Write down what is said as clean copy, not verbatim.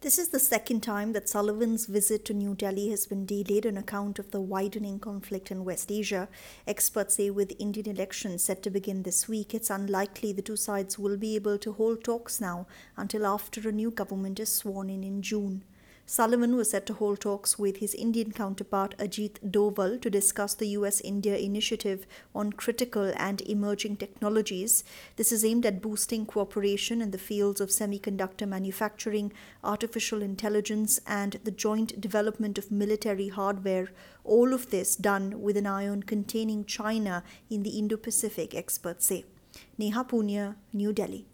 This is the second time that Sullivan's visit to New Delhi has been delayed on account of the widening conflict in West Asia. Experts say with Indian elections set to begin this week, it's unlikely the two sides will be able to hold talks now until after a new government is sworn in June. Sullivan was set to hold talks with his Indian counterpart Ajit Doval to discuss the US India initiative on critical and emerging technologies. This is aimed at boosting cooperation in the fields of semiconductor manufacturing, artificial intelligence, and the joint development of military hardware. All of this done with an eye on containing China in the Indo Pacific, experts say. Neha Punya, New Delhi.